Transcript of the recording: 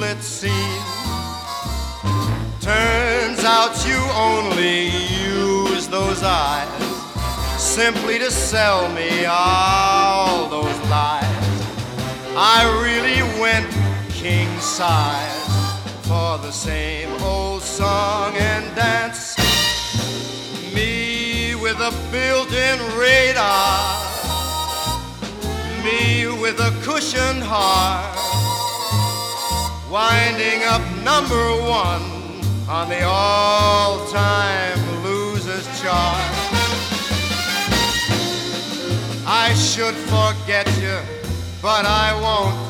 it seems. Turns out you only use those eyes simply to sell me all those lies. I really went king size for the same old song and dance. Me with a built-in radar, me with a cushioned heart, winding up #1 on the all-time losers chart. I should forget you, but I won't.